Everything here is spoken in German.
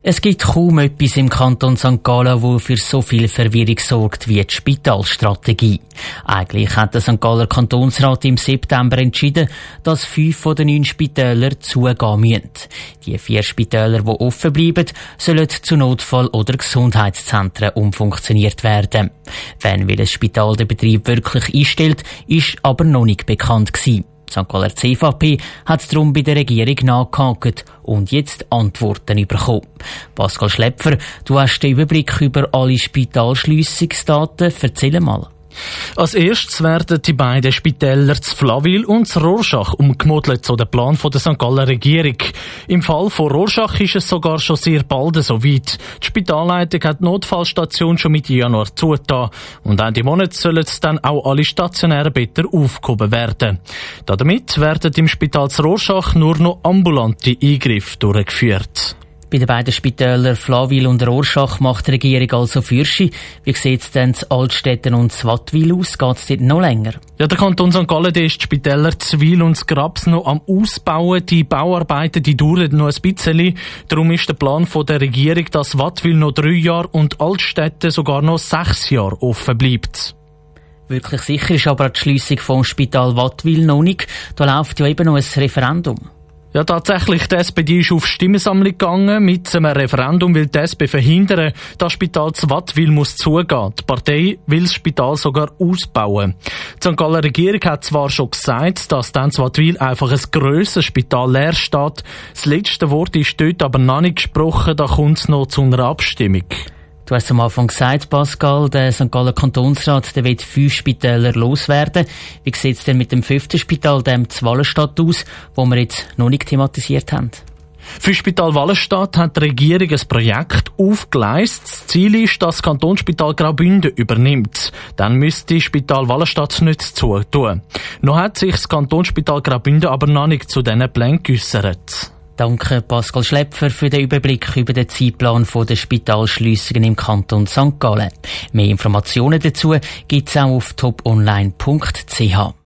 Es gibt kaum etwas im Kanton St. Gallen, wo für so viel Verwirrung sorgt wie die Spitalstrategie. Eigentlich hat der St. Galler Kantonsrat im September entschieden, dass 5 von den 9 Spitälern zugehen müssen. Die 4 Spitäler, die offen bleiben, sollen zu Notfall- oder Gesundheitszentren umfunktioniert werden. Wann welches Spital den Betrieb wirklich einstellt, ist aber noch nicht bekannt gewesen. Die St. Galler CVP hat darum bei der Regierung nachgehakt und jetzt Antworten bekommen. Pascal Schläpfer, du hast den Überblick über alle Spitalschliessungsdaten. Erzähl mal. Als erstes werden die beiden Spitäler zu Flawil und zu Rorschach umgemodelt zu dem Plan der St. Galler Regierung. Im Fall von Rorschach ist es sogar schon sehr bald so weit. Die Spitalleitung hat die Notfallstation schon Mitte Januar zugetan. Und Ende Monat sollen dann auch alle stationären Betten aufgehoben werden. Damit werden im Spital zu Rorschach nur noch ambulante Eingriffe durchgeführt. Bei den beiden Spitälern Flawil und Rorschach macht die Regierung also Fürsche. Wie sieht es denn zu Altstetten und zu Wattwil aus? Geht es dort noch länger? Ja, der Kanton St. Gallen ist die Spitäler Zwil und Grabs noch am Ausbauen. Die Bauarbeiten die dauern noch ein bisschen. Darum ist der Plan der Regierung, dass Wattwil noch 3 Jahre und Altstetten sogar noch 6 Jahre offen bleibt. Wirklich sicher ist aber die Schliessung vom Spital Wattwil noch nicht. Da läuft ja eben noch ein Referendum. Ja, tatsächlich, die SPD ist auf Stimmensammlung gegangen. Mit einem Referendum will die SP verhindern, dass das Spital zu Wattwil muss zugehen. Die Partei will das Spital sogar ausbauen. Die St. Galler Regierung hat zwar schon gesagt, dass dann zu Wattwil einfach ein grösseres Spital leer steht. Das letzte Wort ist dort aber noch nicht gesprochen, da kommt es noch zu einer Abstimmung. Du hast am Anfang gesagt, Pascal, der St. Galler Kantonsrat will 5 Spitäler loswerden. Wie sieht es denn mit dem 5. Spital, dem zu Wallenstadt, aus, wo wir jetzt noch nicht thematisiert haben? Für Spital Wallenstadt hat die Regierung ein Projekt aufgegleist. Das Ziel ist, dass das Kantonsspital Graubünden übernimmt. Dann müsste das Spital Wallenstadt nicht zutun. Noch hat sich das Kantonsspital Graubünden aber noch nicht zu diesen Plänen geäussert. Danke Pascal Schläpfer für den Überblick über den Zeitplan der Spitalschliessungen im Kanton St. Gallen. Mehr Informationen dazu gibt es auch auf toponline.ch.